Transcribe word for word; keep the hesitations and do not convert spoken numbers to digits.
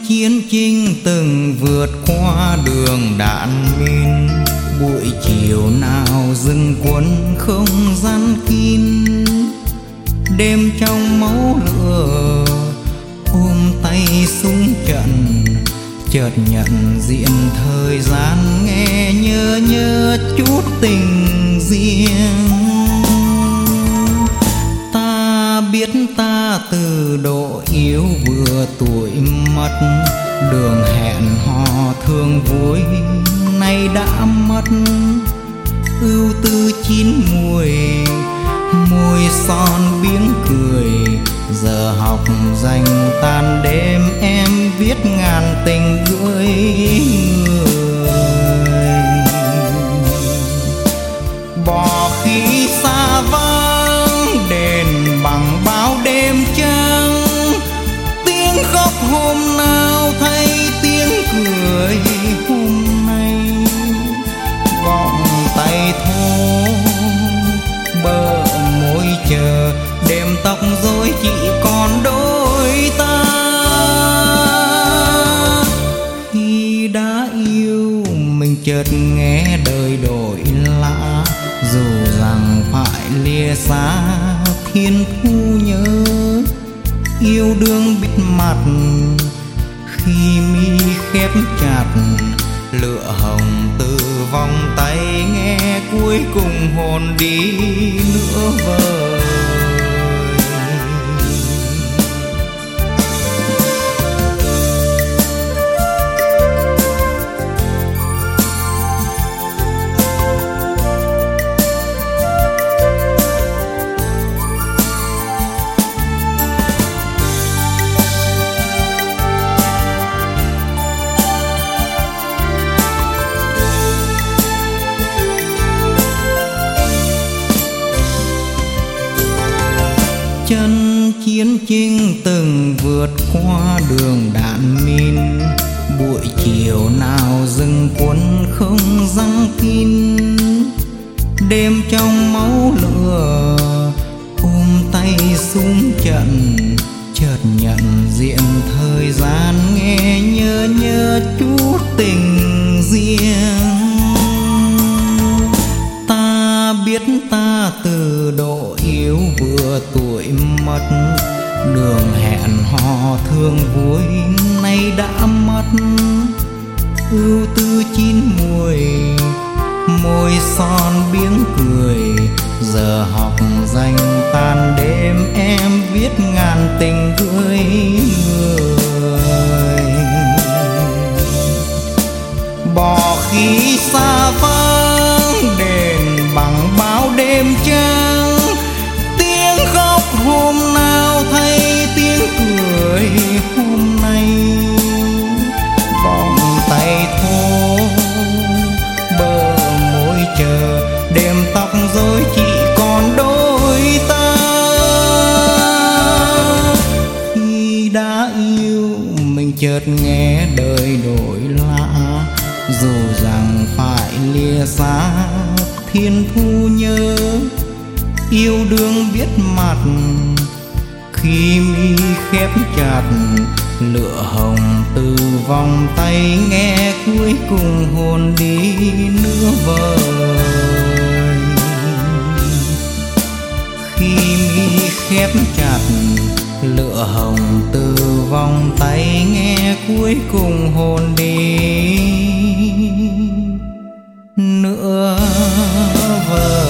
chiến chinh từng vượt qua đường đạn min, buổi chiều nào rừng quân không gian kín. Đêm trong máu lửa ôm tay súng trận, chợt nhận diện thời gian, nghe nhớ nhớ chút tình riêng. Ta biết ta từ độ yếu vừa tuổi mất, đường hẹn hò thương vui nay đã mất. Ưu tư chín mùi, môi son biếng cười, giờ học dành tan đêm em viết ngàn tình gửi người. Bỏ khí xa vắng đền bằng bao đêm trắng, tiếng khóc hôm nào thay tiếng cười hôm nay. Vòng tay thô bờ môi chờ, đêm tóc rối chỉ còn đôi ta. Khi đã yêu mình chợt nghe đời đổi lạ, dù rằng phải lìa xa thiên thu nhớ. Yêu đương bít mặt khi mi khép chặt, lửa hồng từ vòng tay nghe cuối cùng hồn đi nữa vời. Chân chiến chinh từng vượt qua đường đạn min, buổi chiều nào rừng quân không răng kín. Đêm trong máu lửa ôm tay súng trận, chợt nhận diện thời gian, nghe nhớ nhớ chút tình riêng. Ta biết ta từ độ yếu vừa tuổi mất, đường hẹn hò thương vui nay đã mất. Ưu tư chín mùi, môi son biếng cười, giờ học dành tan đêm em viết ngàn tình gửi người. Bỏ khí xa vắng đền bằng bao đêm trắng, tiếng khóc hôm nào thay tiếng cười hôm nay. Vòng tay thô bờ môi chờ, đêm tóc rối chỉ còn đôi ta. Khi đã yêu mình chợt nghe đời đổi lạ, dù rằng phải lìa xa thiên thu nhớ. Yêu đương biết mặt khi mi khép chặt, lửa hồng từ vòng tay nghe cuối cùng hồn đi nữa vời. Khi mi khép chặt, lửa hồng từ vòng tay nghe cuối cùng hồn đi nữa vời.